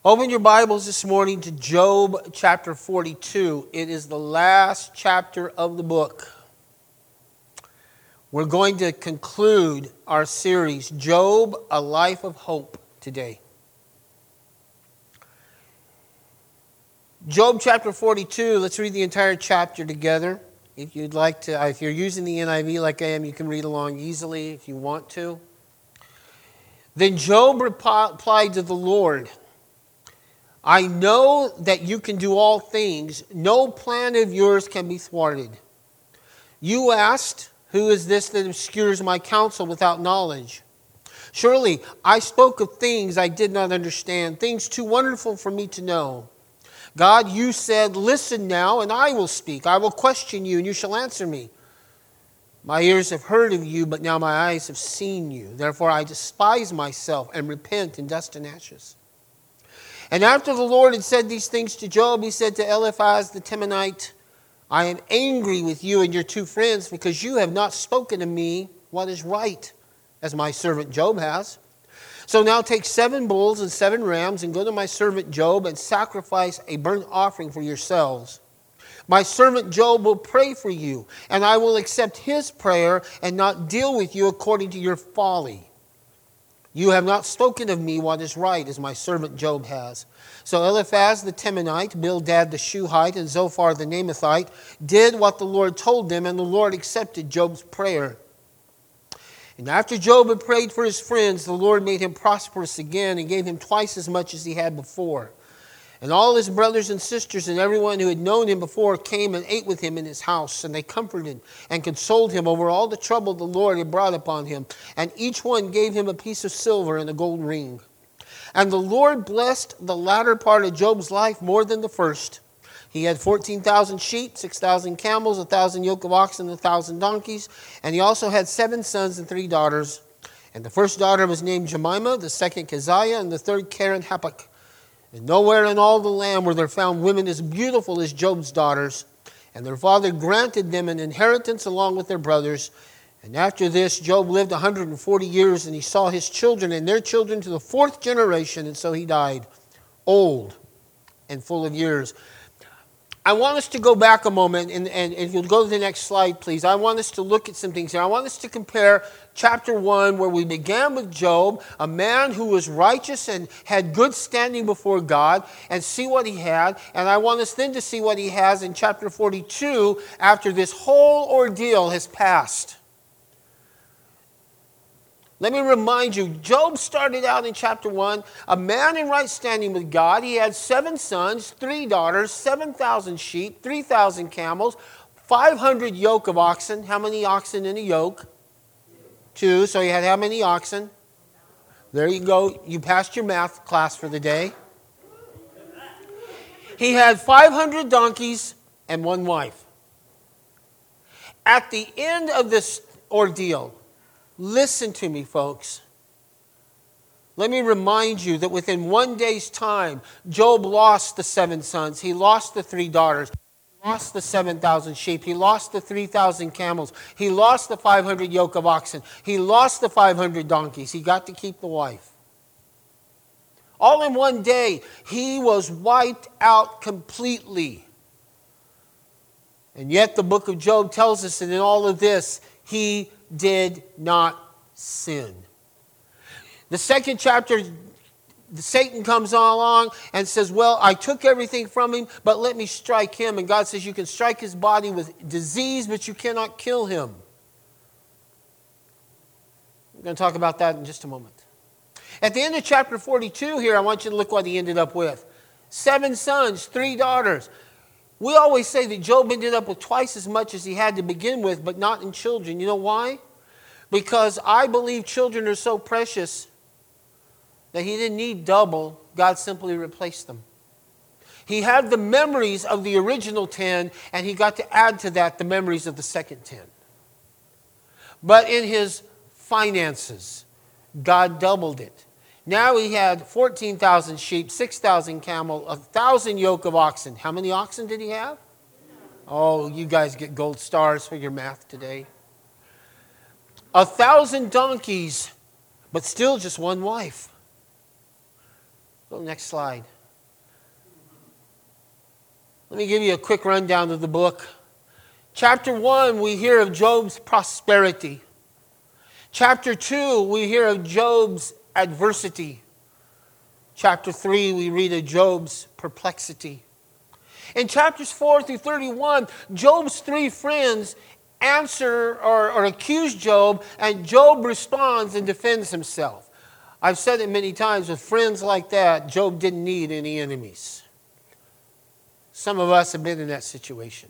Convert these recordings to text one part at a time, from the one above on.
Open your Bibles this morning to Job chapter 42. It is the last chapter of the book. We're going to conclude our series, Job, A Life of Hope, today. Job chapter 42, let's read the entire chapter together. If you'd like to, if you're using the NIV like I am, you can read along easily if you want to. Then Job replied to the Lord, I know that you can do all things. No plan of yours can be thwarted. You asked, who is this that obscures my counsel without knowledge? Surely I spoke of things I did not understand, things too wonderful for me to know. God, you said, listen now, and I will speak. I will question you, and you shall answer me. My ears have heard of you, but now my eyes have seen you. Therefore I despise myself and repent in dust and ashes. And after the Lord had said these things to Job, he said to Eliphaz the Temanite, I am angry with you and your two friends because you have not spoken to me what is right, as my servant Job has. So now take 7 bulls and 7 rams and go to my servant Job and sacrifice a burnt offering for yourselves. My servant Job will pray for you, and I will accept his prayer and not deal with you according to your folly. You have not spoken of me what is right, as my servant Job has. So Eliphaz the Temanite, Bildad the Shuhite, and Zophar the Naamathite did what the Lord told them, and the Lord accepted Job's prayer. And after Job had prayed for his friends, the Lord made him prosperous again and gave him twice as much as he had before. And all his brothers and sisters and everyone who had known him before came and ate with him in his house. And they comforted and consoled him over all the trouble the Lord had brought upon him. And each one gave him a piece of silver and a gold ring. And the Lord blessed the latter part of Job's life more than the first. He had 14,000 sheep, 6,000 camels, 1,000 yoke of oxen, 1,000 donkeys. And he also had 7 sons and 3 daughters. And the first daughter was named Jemimah, the second Keziah, and the third Keren-Happuch. And nowhere in all the land were there found women as beautiful as Job's daughters. And their father granted them an inheritance along with their brothers. And after this, Job lived 140 years, and he saw his children and their children to the 4th generation, and so he died, old and full of years. I want us to go back a moment, and if you'll go to the next slide, please. I want us to look at some things here. I want us to compare chapter 1, where we began with Job, a man who was righteous and had good standing before God, and see what he had. And I want us then to see what he has in chapter 42 after this whole ordeal has passed. Let me remind you, Job started out in chapter 1, a man in right standing with God. He had 7 sons, 3 daughters, 7,000 sheep, 3,000 camels, 500 yoke of oxen. How many oxen in a yoke? 2. So he had how many oxen? There you go. You passed your math class for the day. He had 500 donkeys and 1 wife. At the end of this ordeal, listen to me, folks. Let me remind you that within 1 day's time, Job lost the 7 sons. He lost the 3 daughters. He lost the 7,000 sheep. He lost the 3,000 camels. He lost the 500 yoke of oxen. He lost the 500 donkeys. He got to keep the wife. All in 1 day, he was wiped out completely. And yet the book of Job tells us that in all of this, he did not sin. The 2nd chapter, Satan comes along and says, well, I took everything from him, but let me strike him. And God says, you can strike his body with disease, but you cannot kill him. We're going to talk about that in just a moment. At the end of chapter 42 here, I want you to look what he ended up with. 7 sons, 3 daughters. We always say that Job ended up with twice as much as he had to begin with, but not in children. You know why? Because I believe children are so precious that he didn't need double. God simply replaced them. He had the memories of the original 10, and he got to add to that the memories of the second 10. But in his finances, God doubled it. Now he had 14,000 sheep, 6,000 camel, 1,000 yoke of oxen. How many oxen did he have? Oh, you guys get gold stars for your math today. 1,000 donkeys, but still just 1 wife. Go to the next slide. Let me give you a quick rundown of the book. Chapter 1, we hear of Job's prosperity. Chapter 2, we hear of Job's adversity. Chapter 3, we read of Job's perplexity. In chapters 4 through 31, Job's three friends answer or accuse Job, and Job responds and defends himself. I've said it many times, with friends like that, Job didn't need any enemies. Some of us have been in that situation.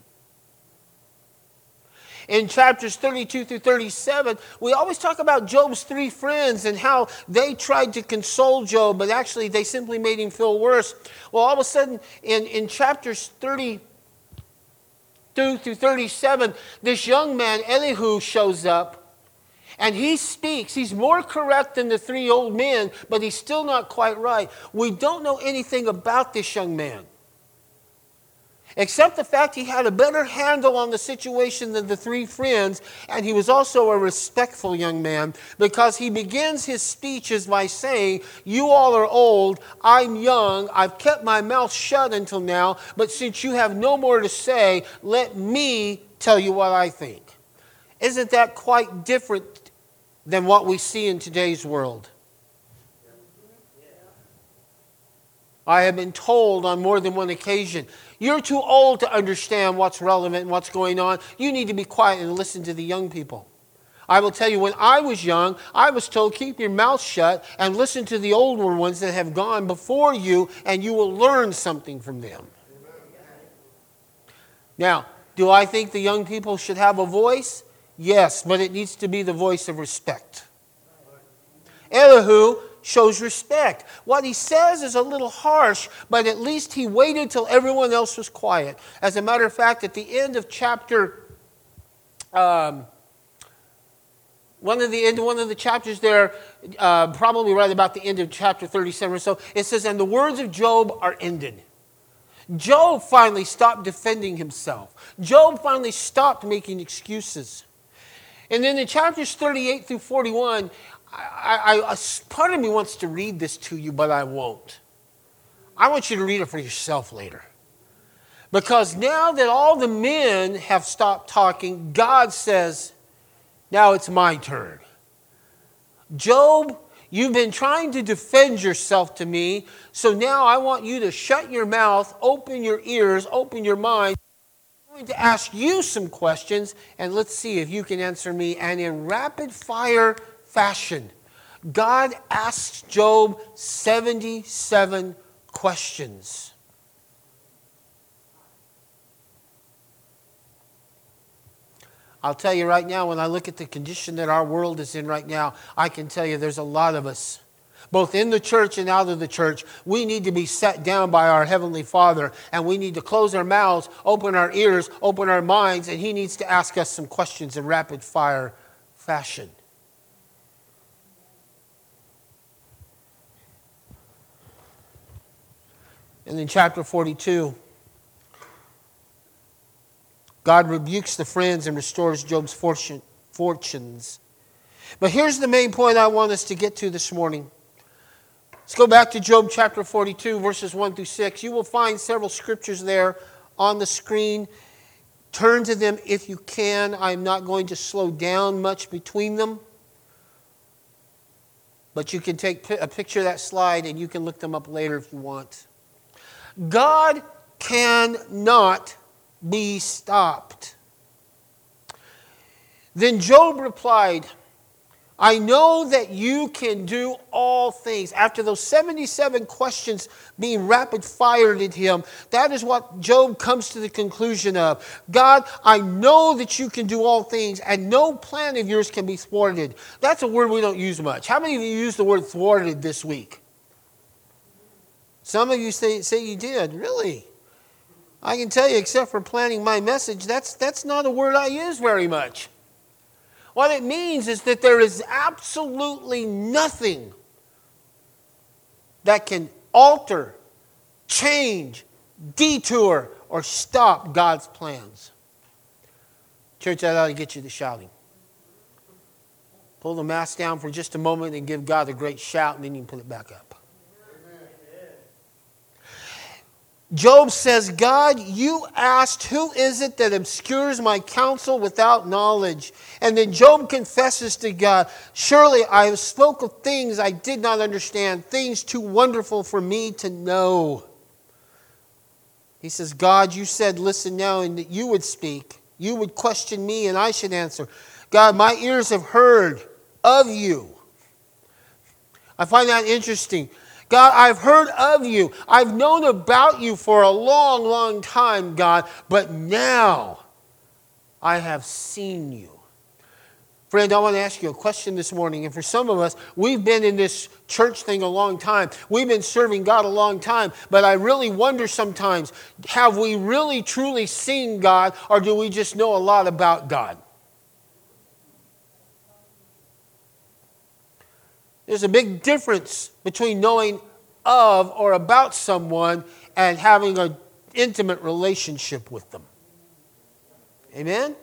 In chapters 32 through 37, we always talk about Job's three friends and how they tried to console Job, but actually they simply made him feel worse. Well, all of a sudden, in chapters 32 through 37, this young man, Elihu, shows up, and he speaks. He's more correct than the three old men, but he's still not quite right. We don't know anything about this young man, except the fact he had a better handle on the situation than the three friends, and he was also a respectful young man, because he begins his speeches by saying, "You all are old, I'm young, I've kept my mouth shut until now, but since you have no more to say, let me tell you what I think." Isn't that quite different than what we see in today's world? I have been told on more than one occasion, "You're too old to understand what's relevant and what's going on. You need to be quiet and listen to the young people." I will tell you, when I was young, I was told, "Keep your mouth shut and listen to the older ones that have gone before you, and you will learn something from them." Now, do I think the young people should have a voice? Yes, but it needs to be the voice of respect. Elihu shows respect. What he says is a little harsh, but at least he waited till everyone else was quiet. As a matter of fact, at the end of chapter, one of the chapters there, probably right about the end of chapter 37 or so, it says, "And the words of Job are ended." Job finally stopped defending himself. Job finally stopped making excuses. And then in chapters 38 through 41, part of me wants to read this to you, but I won't. I want you to read it for yourself later. Because now that all the men have stopped talking, God says, "Now it's my turn. Job, you've been trying to defend yourself to me, so now I want you to shut your mouth, open your ears, open your mind. I'm going to ask you some questions, and let's see if you can answer me." And in rapid fire fashion, God asks Job 77 questions. I'll tell you right now, when I look at the condition that our world is in right now, I can tell you there's a lot of us, both in the church and out of the church. We need to be set down by our Heavenly Father, and we need to close our mouths, open our ears, open our minds, and He needs to ask us some questions in rapid fire fashion. And in chapter 42, God rebukes the friends and restores Job's fortunes. But here's the main point I want us to get to this morning. Let's go back to Job chapter 42, verses 1 through 6. You will find several scriptures there on the screen. Turn to them if you can. I'm not going to slow down much between them. But you can take a picture of that slide and you can look them up later if you want. God cannot be stopped. Then Job replied, "I know that you can do all things." After those 77 questions being rapid fired at him, that is what Job comes to the conclusion of. "God, I know that you can do all things, and no plan of yours can be thwarted." That's a word we don't use much. How many of you used the word thwarted this week? Some of you say you did. Really? I can tell you, except for planning my message, that's not a word I use very much. What it means is that there is absolutely nothing that can alter, change, detour, or stop God's plans. Church, that ought to get you to shouting. Pull the mask down for just a moment and give God a great shout, and then you can put it back up. Job says, God, you asked, who is it that obscures my counsel without knowledge? And then Job confesses to God, surely I have spoken of things I did not understand, things too wonderful for me to know. He says, God, you said, listen now, and that you would speak. You would question me, and I should answer. God, my ears have heard of you. I find that interesting. God, I've heard of you. I've known about you for a long, long time, God, but now I have seen you. Friend, I want to ask you a question this morning. And for some of us, we've been in this church thing a long time. We've been serving God a long time. But I really wonder sometimes, have we really truly seen God, or do we just know a lot about God? There's a big difference between knowing of or about someone and having an intimate relationship with them. Amen?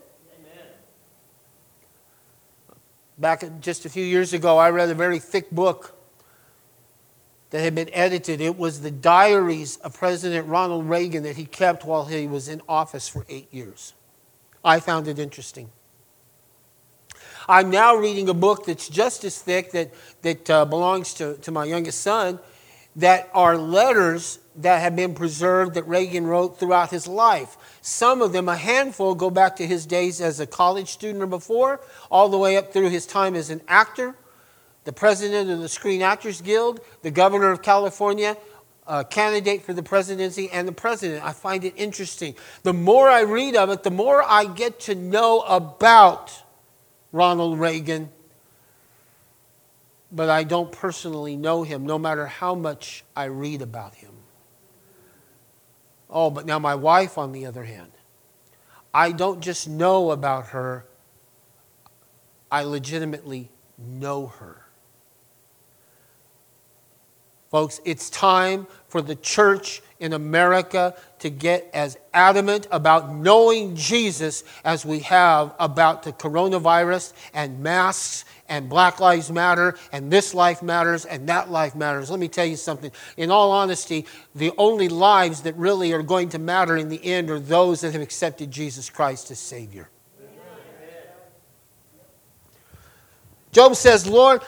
Back just a few years ago, I read a very thick book that had been edited. It was the diaries of President Ronald Reagan that he kept while he was in office for 8 years. I found it interesting. I'm now reading a book that's just as thick that belongs to my youngest son, that are letters that have been preserved that Reagan wrote throughout his life. Some of them, a handful, go back to his days as a college student or before, all the way up through his time as an actor, the president of the Screen Actors Guild, the governor of California, a candidate for the presidency, and the president. I find it interesting. The more I read of it, the more I get to know about Ronald Reagan, but I don't personally know him, no matter how much I read about him. Oh, but now my wife, on the other hand, I don't just know about her, I legitimately know her. Folks, it's time for the church in America to get as adamant about knowing Jesus as we have about the coronavirus and masks and Black Lives Matter and this life matters and that life matters. Let me tell you something. In all honesty, the only lives that really are going to matter in the end are those that have accepted Jesus Christ as Savior. Job says, Lord,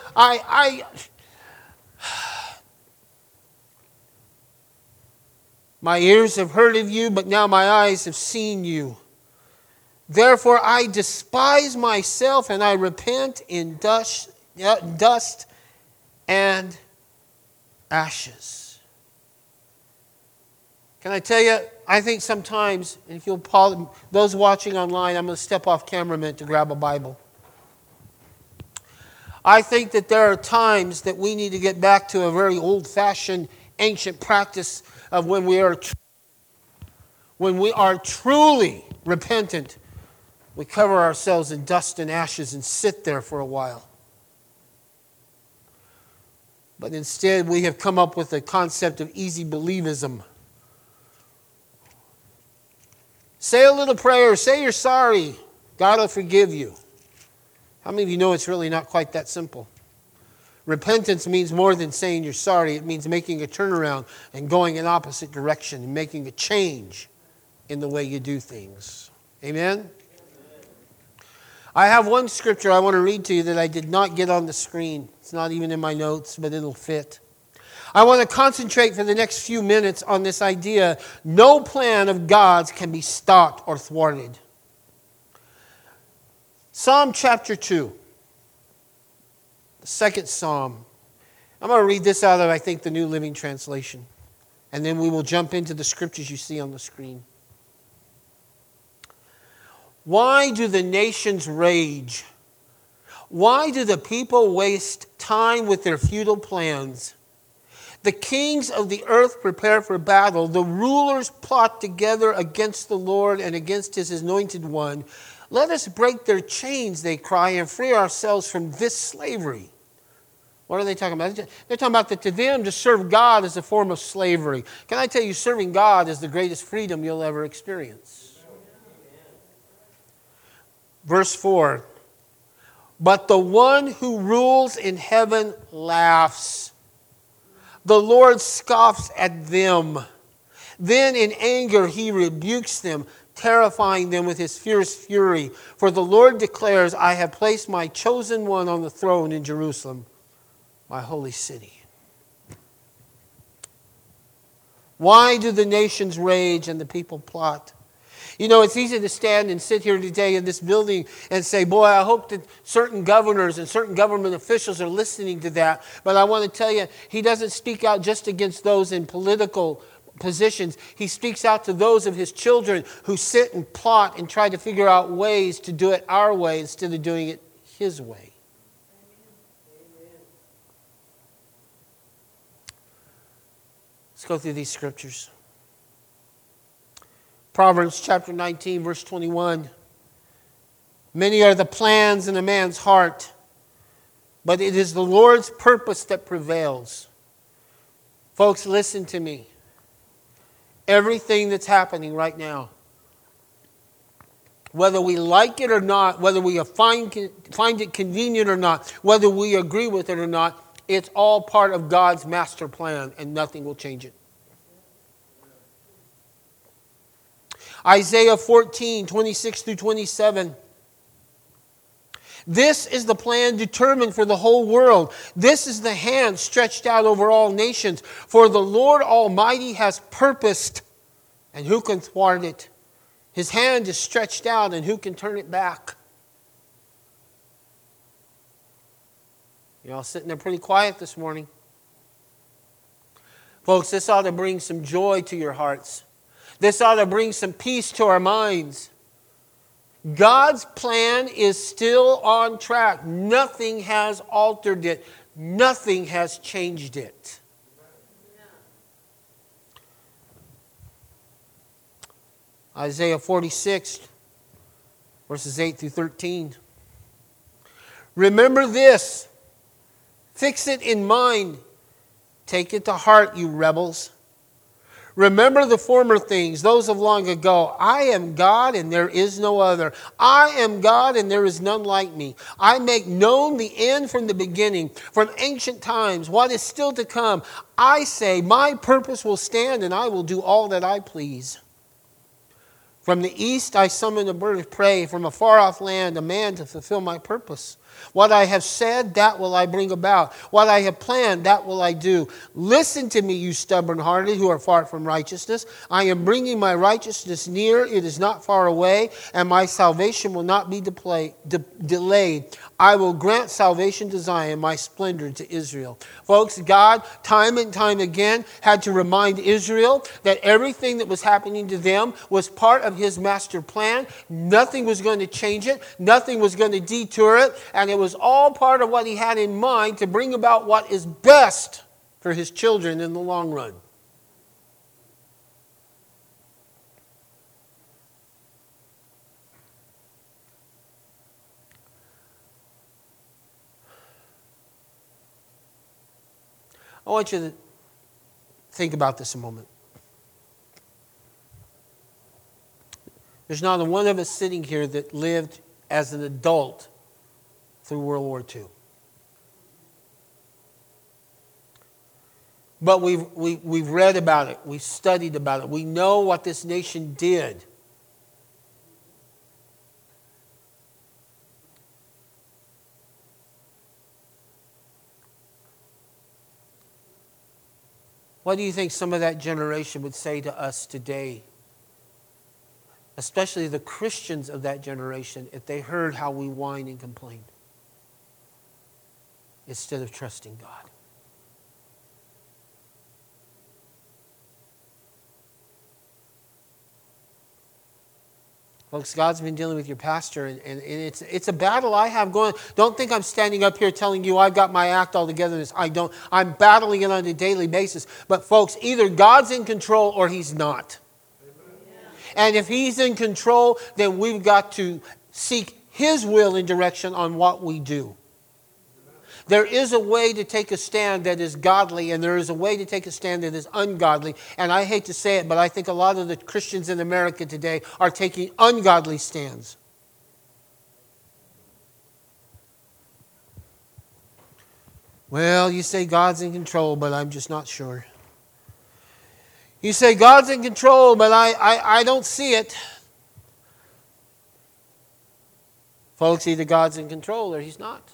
my ears have heard of you, but now my eyes have seen you. Therefore I despise myself, and I repent in dust and ashes. Can I tell you, I think sometimes, and if you'll pause, those watching online, I'm going to step off camera a minute to grab a Bible. I think that there are times that we need to get back to a very old-fashioned, ancient practice of when we are truly repentant, we cover ourselves in dust and ashes and sit there for a while. But instead, we have come up with the concept of easy believism. Say a little prayer, say you're sorry, God will forgive you. How many of you know it's really not quite that simple? Repentance means more than saying you're sorry. It means making a turnaround and going in opposite direction and making a change in the way you do things. Amen? I have one scripture I want to read to you that I did not get on the screen. It's not even in my notes, but it'll fit. I want to concentrate for the next few minutes on this idea: no plan of God's can be stopped or thwarted. Psalm chapter 2. The second psalm. I'm going to read this out of, I think, the New Living Translation. And then we will jump into the scriptures you see on the screen. Why do the nations rage? Why do the people waste time with their futile plans? The kings of the earth prepare for battle. The rulers plot together against the Lord and against his anointed one. Let us break their chains, they cry, and free ourselves from this slavery. What are they talking about? They're talking about that to them to serve God is a form of slavery. Can I tell you, serving God is the greatest freedom you'll ever experience. Verse 4. But the one who rules in heaven laughs. The Lord scoffs at them. Then in anger he rebukes them, terrifying them with his fierce fury. For the Lord declares, I have placed my chosen one on the throne in Jerusalem, my holy city. Why do the nations rage and the people plot? You know, it's easy to stand and sit here today in this building and say, boy, I hope that certain governors and certain government officials are listening to that. But I want to tell you, he doesn't speak out just against those in political positions. He speaks out to those of his children who sit and plot and try to figure out ways to do it our way instead of doing it his way. Let's go through these scriptures. Proverbs chapter 19, verse 21. Many are the plans in a man's heart, but it is the Lord's purpose that prevails. Folks, listen to me. Everything that's happening right now, whether we like it or not, whether we find it convenient or not, whether we agree with it or not, it's all part of God's master plan, and nothing will change it. Isaiah 14, 26 through 27. This is the plan determined for the whole world. This is the hand stretched out over all nations. For the Lord Almighty has purposed, and who can thwart it? His hand is stretched out, and who can turn it back? You're all sitting there pretty quiet this morning. Folks, this ought to bring some joy to your hearts. This ought to bring some peace to our minds. God's plan is still on track. Nothing has altered it. Nothing has changed it. Isaiah 46, verses 8 through 13. Remember this. Fix it in mind. Take it to heart, you rebels. Remember the former things, those of long ago. I am God and there is no other. I am God and there is none like me. I make known the end from the beginning, from ancient times, what is still to come. I say, my purpose will stand and I will do all that I please. From the east I summon a bird of prey, from a far-off land a man to fulfill my purpose. What I have said, that will I bring about. What I have planned, that will I do. Listen to me, you stubborn-hearted who are far from righteousness. I am bringing my righteousness near. It is not far away, and my salvation will not be delayed. I will grant salvation to Zion, my splendor to Israel. Folks, God, time and time again, had to remind Israel that everything that was happening to them was part of his master plan. Nothing was going to change it. Nothing was going to detour it. And it was all part of what he had in mind to bring about what is best for his children in the long run. I want you to think about this a moment. There's not a one of us sitting here that lived as an adult through World War II. But we've read about it. We've studied about it. We know what this nation did. What do you think some of that generation would say to us today? Especially the Christians of that generation, if they heard how we whine and complain instead of trusting God. Folks, God's been dealing with your pastor, and it's a battle I have going. Don't think I'm standing up here telling you I've got my act all together. I don't. I'm battling it on a daily basis. But folks, either God's in control or he's not. And if he's in control, then we've got to seek his will and direction on what we do. There is a way to take a stand that is godly, and there is a way to take a stand that is ungodly. And I hate to say it, but I think a lot of the Christians in America today are taking ungodly stands. Well, you say God's in control, but I'm just not sure. You say, God's in control, but I don't see it. Folks, either God's in control or He's not.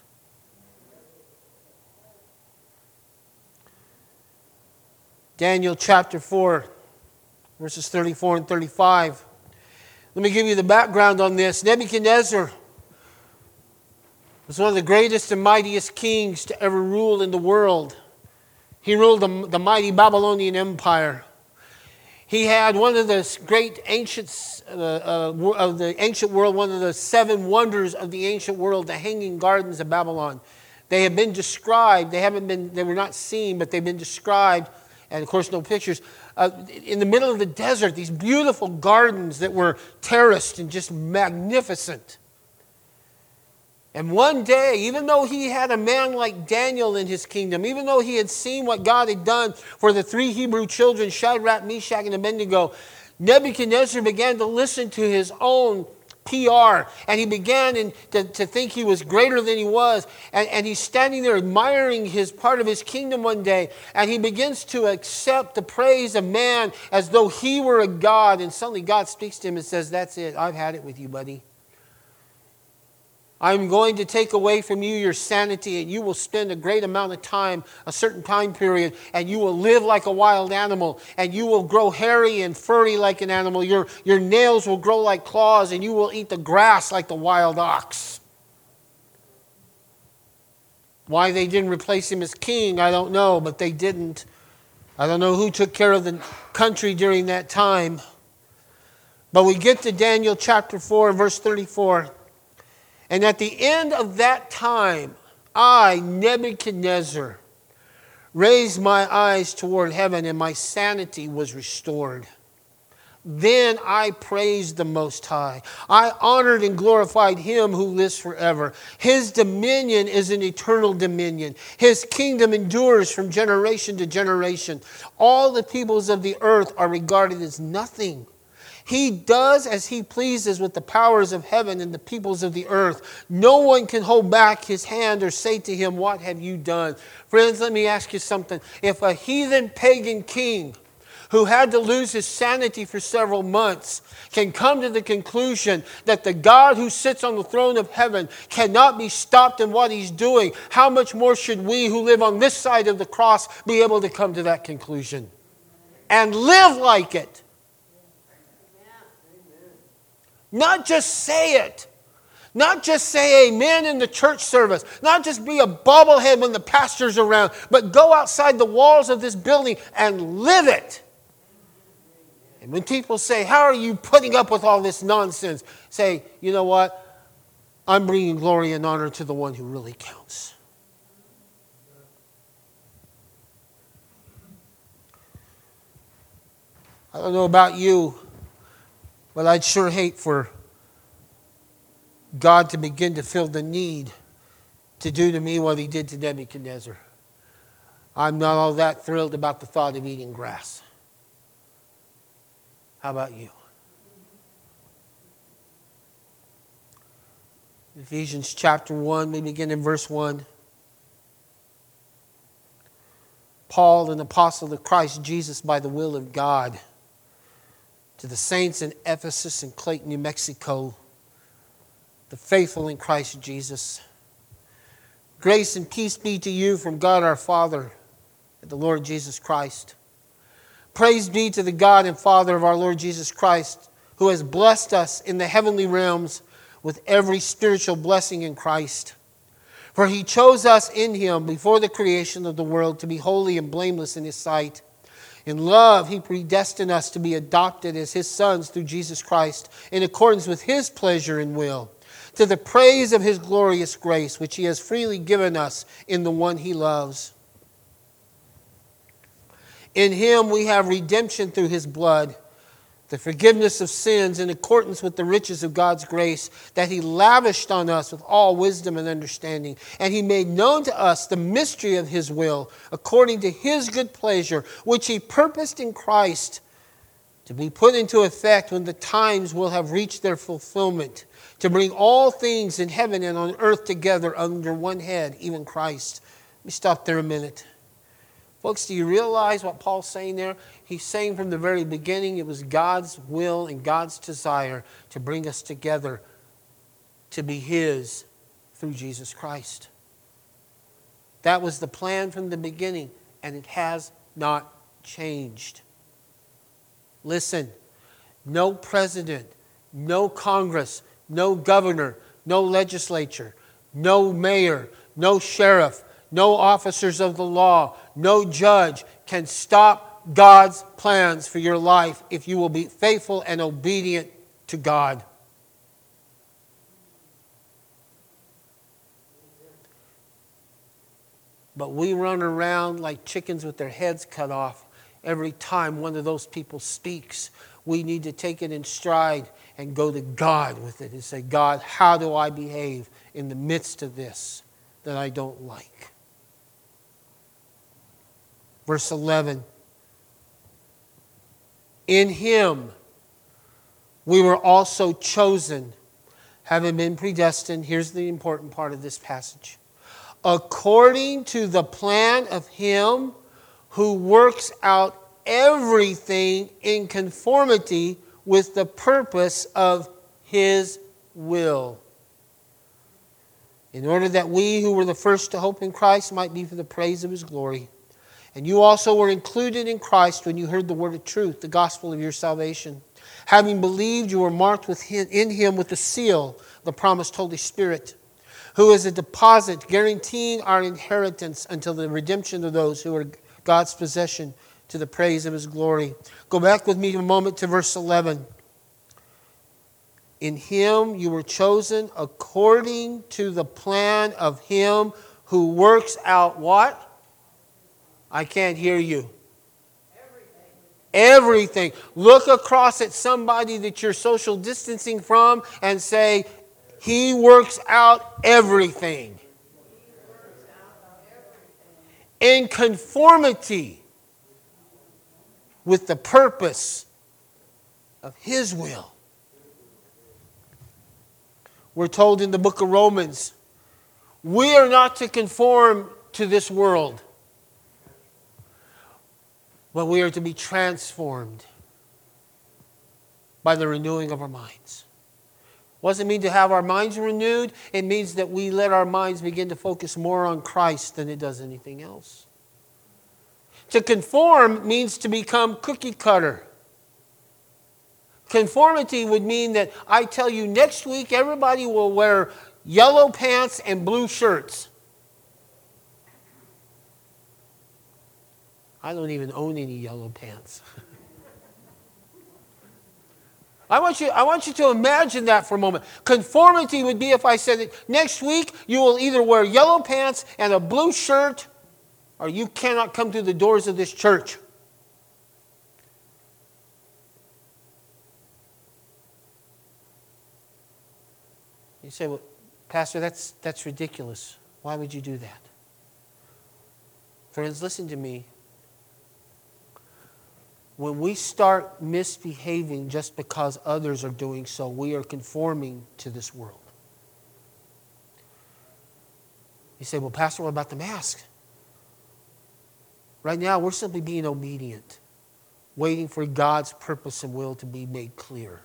Daniel chapter 4, verses 34 and 35. Let me give you the background on this. Nebuchadnezzar was one of the greatest and mightiest kings to ever rule in the world. He ruled the mighty Babylonian Empire. He had one of the great ancients of the ancient world, one of the seven wonders of the ancient world, the Hanging Gardens of Babylon. They have been described. They were not seen, but they've been described, and of course no pictures, in the middle of the desert, these beautiful gardens that were terraced and just magnificent. And one day, even though he had a man like Daniel in his kingdom, even though he had seen what God had done for the three Hebrew children, Shadrach, Meshach, and Abednego, Nebuchadnezzar began to listen to his own PR, and he began to think he was greater than he was. And he's standing there admiring his part of his kingdom one day, and he begins to accept the praise of man as though he were a god. And suddenly God speaks to him and says, "That's it. I've had it with you, buddy. I'm going to take away from you your sanity, and you will spend a great amount of time, a certain time period, and you will live like a wild animal, and you will grow hairy and furry like an animal. Your nails will grow like claws, and you will eat the grass like the wild ox." Why they didn't replace him as king, I don't know, but they didn't. I don't know who took care of the country during that time. But we get to Daniel chapter 4, verse 34. "And at the end of that time, I, Nebuchadnezzar, raised my eyes toward heaven, and my sanity was restored. Then I praised the Most High. I honored and glorified Him who lives forever. His dominion is an eternal dominion. His kingdom endures from generation to generation. All the peoples of the earth are regarded as nothing. He does as He pleases with the powers of heaven and the peoples of the earth. No one can hold back His hand or say to Him, 'What have you done?'" Friends, let me ask you something. If a heathen pagan king who had to lose his sanity for several months can come to the conclusion that the God who sits on the throne of heaven cannot be stopped in what He's doing, how much more should we who live on this side of the cross be able to come to that conclusion and live like it? Not just say it. Not just say amen in the church service. Not just be a bobblehead when the pastor's around. But go outside the walls of this building and live it. And when people say, "How are you putting up with all this nonsense?" Say, "You know what? I'm bringing glory and honor to the one who really counts." I don't know about you, but I'd sure hate for God to begin to feel the need to do to me what He did to Nebuchadnezzar. I'm not all that thrilled about the thought of eating grass. How about you? Ephesians chapter 1, we begin in verse 1. "Paul, an apostle of Christ Jesus by the will of God, to the saints in Ephesus and Clayton, New Mexico, the faithful in Christ Jesus. Grace and peace be to you from God our Father and the Lord Jesus Christ. Praise be to the God and Father of our Lord Jesus Christ, who has blessed us in the heavenly realms with every spiritual blessing in Christ. For He chose us in Him before the creation of the world to be holy and blameless in His sight. In love, He predestined us to be adopted as His sons through Jesus Christ, in accordance with His pleasure and will, to the praise of His glorious grace, which He has freely given us in the one He loves. In Him we have redemption through His blood, the forgiveness of sins in accordance with the riches of God's grace that He lavished on us with all wisdom and understanding. And He made known to us the mystery of His will, according to His good pleasure, which He purposed in Christ to be put into effect when the times will have reached their fulfillment, to bring all things in heaven and on earth together under one head, even Christ." Let me stop there a minute. Folks, do you realize what Paul's saying there? He's saying from the very beginning it was God's will and God's desire to bring us together to be His through Jesus Christ. That was the plan from the beginning, and it has not changed. Listen, no president, no Congress, no governor, no legislature, no mayor, no sheriff, no officers of the law, no judge can stop God's plans for your life if you will be faithful and obedient to God. But we run around like chickens with their heads cut off every time one of those people speaks. We need to take it in stride and go to God with it and say, God, how do I behave in the midst of this that I don't like? Verse 11. In Him we were also chosen, having been predestined. Here's the important part of this passage. According to the plan of Him who works out everything in conformity with the purpose of His will, in order that we who were the first to hope in Christ might be for the praise of His glory. And you also were included in Christ when you heard the word of truth, the gospel of your salvation. Having believed, you were marked in Him with the seal, the promised Holy Spirit, who is a deposit guaranteeing our inheritance until the redemption of those who are God's possession to the praise of His glory. Go back with me a moment to verse 11. In Him you were chosen according to the plan of Him who works out what? I can't hear you. Everything. Look across at somebody that you're social distancing from and say, He works out everything. In conformity with the purpose of His will. We're told in the book of Romans, we are not to conform to this world, but we are to be transformed by the renewing of our minds. What does it mean to have our minds renewed? It means that we let our minds begin to focus more on Christ than it does anything else. To conform means to become cookie cutter. Conformity would mean that I tell you next week everybody will wear yellow pants and blue shirts. I don't even own any yellow pants. I want you to imagine that for a moment. Conformity would be if I said that next week you will either wear yellow pants and a blue shirt or you cannot come through the doors of this church. You say, well, Pastor, that's ridiculous. Why would you do that? Friends, listen to me. When we start misbehaving just because others are doing so, we are conforming to this world. You say, well, Pastor, what about the mask? Right now, we're simply being obedient, waiting for God's purpose and will to be made clear.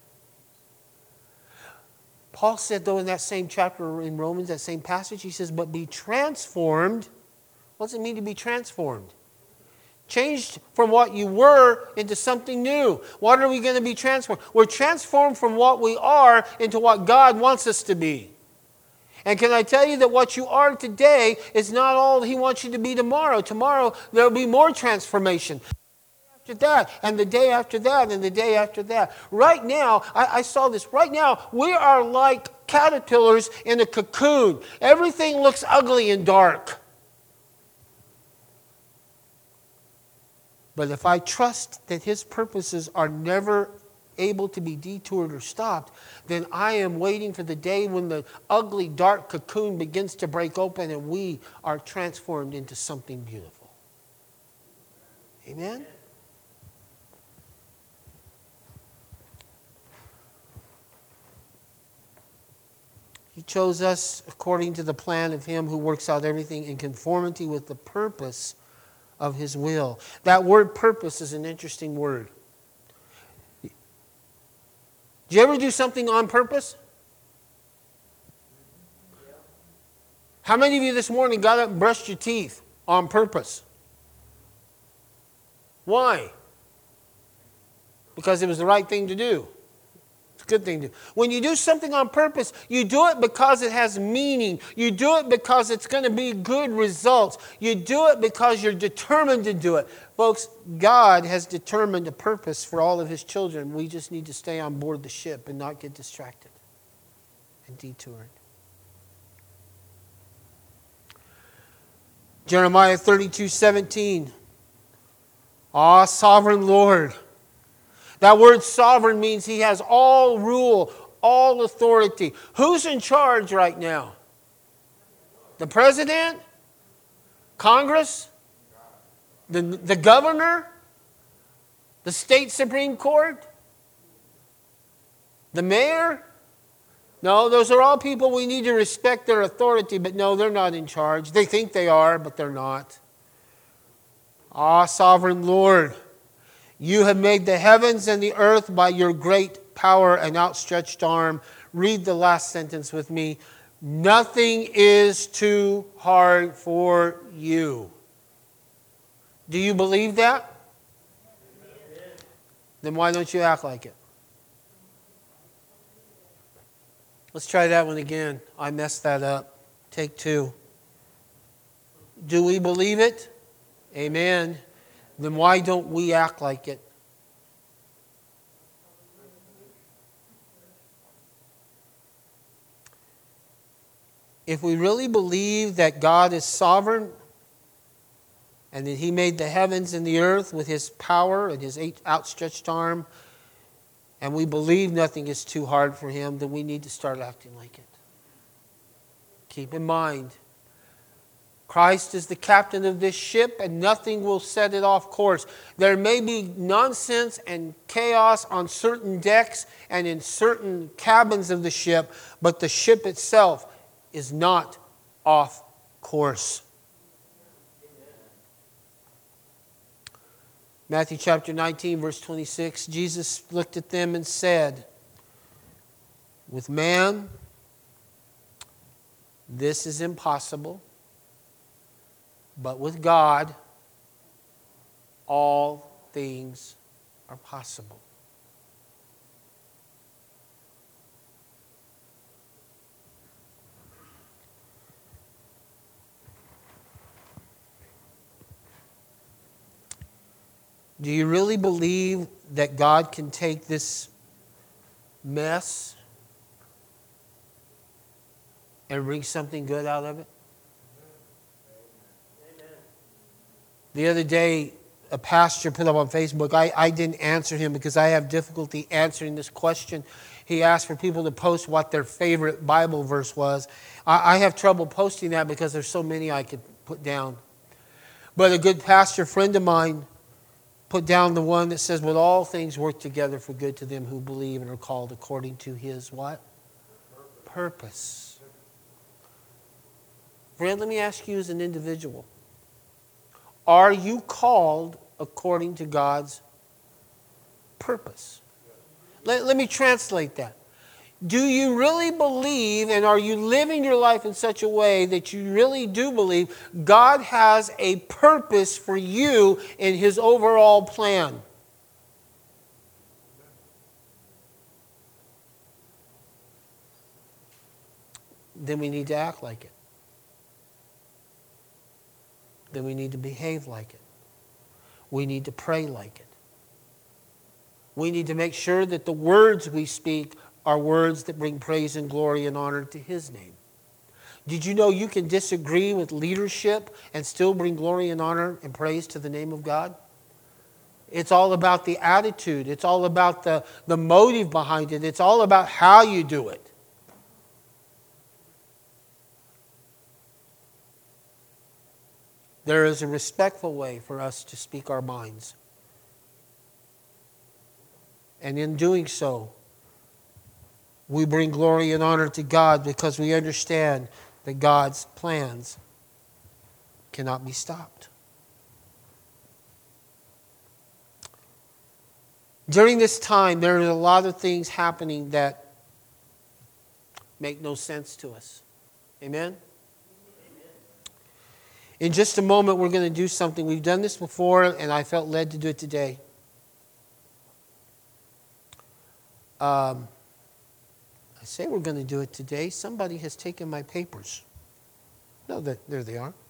Paul said, though, in that same chapter in Romans, that same passage, he says, but be transformed. What does it mean to be transformed? Changed from what you were into something new. What are we going to be transformed? We're transformed from what we are into what God wants us to be. And can I tell you that what you are today is not all He wants you to be tomorrow. Tomorrow there will be more transformation. After that, and the day after that, and the day after that. Right now, I saw this. Right now, we are like caterpillars in a cocoon. Everything looks ugly and dark. But if I trust that His purposes are never able to be detoured or stopped, then I am waiting for the day when the ugly, dark cocoon begins to break open and we are transformed into something beautiful. Amen? He chose us according to the plan of Him who works out everything in conformity with the purpose of His will. That word purpose is an interesting word. Do you ever do something on purpose? How many of you this morning got up and brushed your teeth on purpose? Why? Because it was the right thing to do. It's a good thing to do. When you do something on purpose, you do it because it has meaning. You do it because it's going to be good results. You do it because you're determined to do it. Folks, God has determined a purpose for all of His children. We just need to stay on board the ship and not get distracted and detoured. Jeremiah 32:17. Ah, sovereign Lord. That word sovereign means He has all rule, all authority. Who's in charge right now? The president? Congress? The governor? The state Supreme Court? The mayor? No, those are all people we need to respect their authority, but no, they're not in charge. They think they are, but they're not. Ah, sovereign Lord, You have made the heavens and the earth by Your great power and outstretched arm. Read the last sentence with me. Nothing is too hard for You. Do you believe that? Then why don't you act like it? Let's try that one again. I messed that up. Take two. Do we believe it? Amen. Then why don't we act like it? If we really believe that God is sovereign and that He made the heavens and the earth with His power and His outstretched arm, and we believe nothing is too hard for Him, then we need to start acting like it. Keep in mind, Christ is the captain of this ship, and nothing will set it off course. There may be nonsense and chaos on certain decks and in certain cabins of the ship, but the ship itself is not off course. Matthew chapter 19, verse 26, Jesus looked at them and said, with man, this is impossible, but with God, all things are possible. Do you really believe that God can take this mess and bring something good out of it? The other day, a pastor put up on Facebook, I didn't answer him because I have difficulty answering this question. He asked for people to post what their favorite Bible verse was. I have trouble posting that because there's so many I could put down. But a good pastor friend of mine put down the one that says, "Well, all things work together for good to them who believe and are called according to His" what? Purpose. Friend, let me ask you as an individual. Are you called according to God's purpose? Let me translate that. Do you really believe, and are you living your life in such a way that you really do believe God has a purpose for you in His overall plan? Then we need to act like it. Then we need to behave like it. We need to pray like it. We need to make sure that the words we speak are words that bring praise and glory and honor to His name. Did you know you can disagree with leadership and still bring glory and honor and praise to the name of God? It's all about the attitude. It's all about the motive behind it. It's all about how you do it. There is a respectful way for us to speak our minds. And in doing so, we bring glory and honor to God because we understand that God's plans cannot be stopped. During this time, there are a lot of things happening that make no sense to us. Amen? In just a moment, we're going to do something. We've done this before, and I felt led to do it today. I say we're going to do it today. Somebody has taken my papers. No, there they are.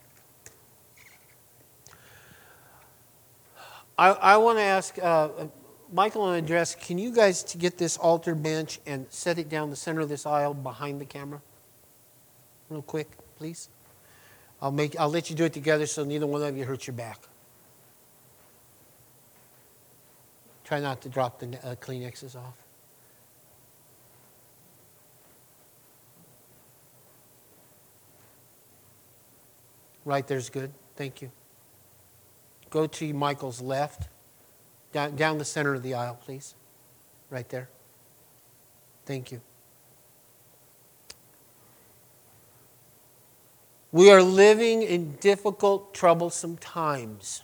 I want to ask Michael and Andres, can you guys to get this altar bench and set it down the center of this aisle behind the camera? Real quick, please. I'll let you do it together so neither one of you hurts your back. Try not to drop the Kleenexes off. Right there's good. Thank you. Go to Michael's left. Down the center of the aisle, please. Right there. Thank you. We are living in difficult, troublesome times.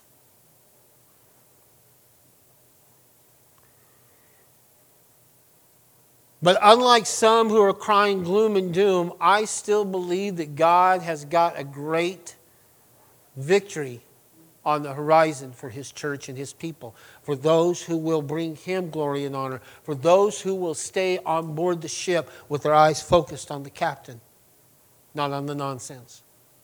But unlike some who are crying gloom and doom, I still believe that God has got a great victory on the horizon for His church and His people, for those who will bring Him glory and honor, for those who will stay on board the ship with their eyes focused on the captain, not on the nonsense.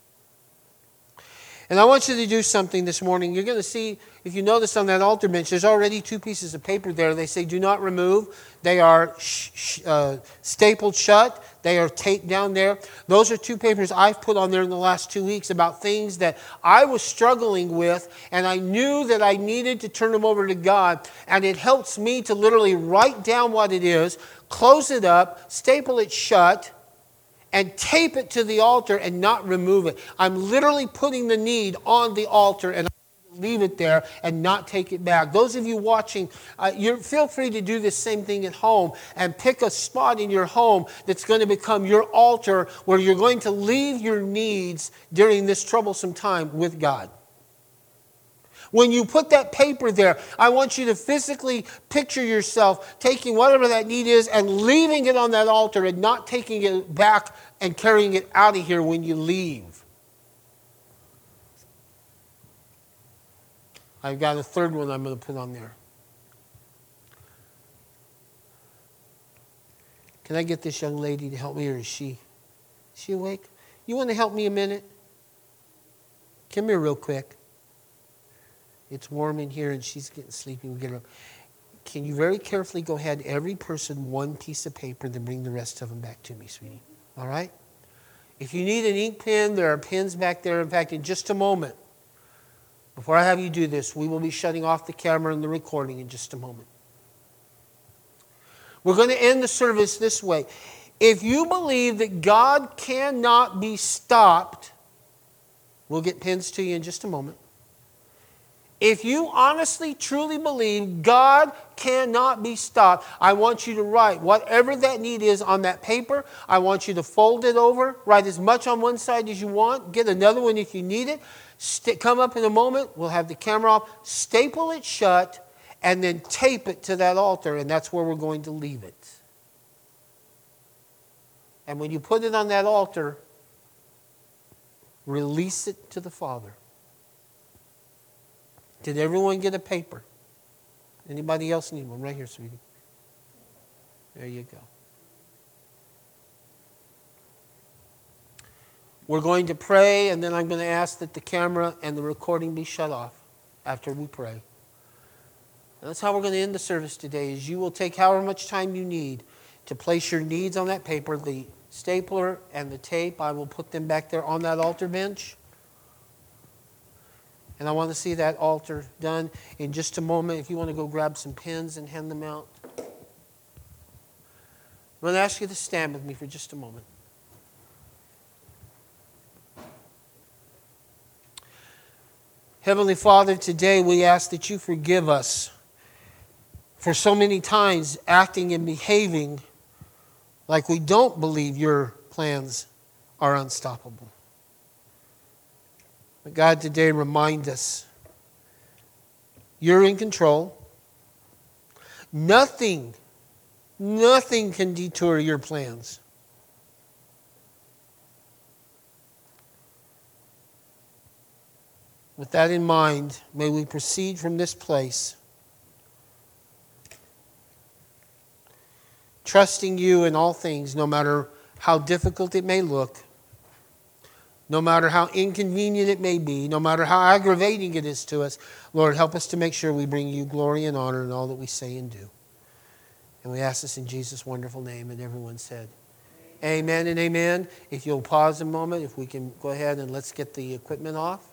And I want you to do something this morning. You're going to see, if you notice on that altar bench, there's already 2 pieces of paper there. They say, do not remove. They are stapled shut. They are taped down there. Those are 2 papers I've put on there in the last 2 weeks about things that I was struggling with, and I knew that I needed to turn them over to God. And it helps me to literally write down what it is, close it up, staple it shut, and tape it to the altar and not remove it. I'm literally putting the need on the altar and leave it there and not take it back. Those of you watching, feel free to do this same thing at home and pick a spot in your home that's going to become your altar where you're going to leave your needs during this troublesome time with God. When you put that paper there, I want you to physically picture yourself taking whatever that need is and leaving it on that altar and not taking it back and carrying it out of here when you leave. I've got a third one I'm going to put on there. Can I get this young lady to help me, or is she awake? You want to help me a minute? Come here real quick. It's warm in here and she's getting sleepy. We'll get her up. Can you very carefully go ahead, every person 1 piece of paper, then bring the rest of them back to me, sweetie. All right? If you need an ink pen, there are pens back there. In fact, in just a moment, before I have you do this, we will be shutting off the camera and the recording in just a moment. We're going to end the service this way. If you believe that God cannot be stopped, we'll get pens to you in just a moment. If you honestly, truly believe God cannot be stopped, I want you to write whatever that need is on that paper. I want you to fold it over, write as much on one side as you want, get another one if you need it. Come up in a moment, we'll have the camera off, staple it shut, and then tape it to that altar, and that's where we're going to leave it. And when you put it on that altar, release it to the Father. Did everyone get a paper? Anybody else need one? Right here, sweetie. There you go. We're going to pray, and then I'm going to ask that the camera and the recording be shut off after we pray. And that's how we're going to end the service today, is you will take however much time you need to place your needs on that paper. The stapler and the tape, I will put them back there on that altar bench. And I want to see that altar done in just a moment. If you want to go grab some pens and hand them out. I'm going to ask you to stand with me for just a moment. Heavenly Father, today we ask that you forgive us for so many times acting and behaving like we don't believe your plans are unstoppable. But God, today remind us you're in control. Nothing can detour your plans. With that in mind, may we proceed from this place, trusting you in all things, no matter how difficult it may look, no matter how inconvenient it may be, no matter how aggravating it is to us. Lord, help us to make sure we bring you glory and honor in all that we say and do. And we ask this in Jesus' wonderful name. And everyone said, amen and amen. If you'll pause a moment, if we can go ahead and let's get the equipment off.